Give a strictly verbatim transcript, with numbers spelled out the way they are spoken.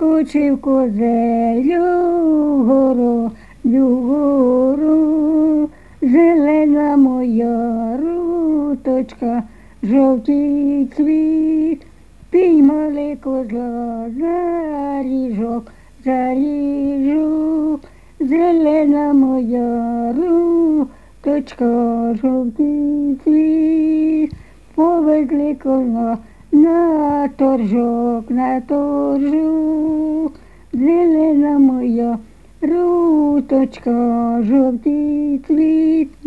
Скочив козелю гору, гору, зелена моя руточка, жовтий цвіт, піймали козла за ріжок, за ріжок, зелена моя руточка, жовтий цвіт, повезли козла на торжок, на торжок, зелена моя руточка, жовтий цвіт.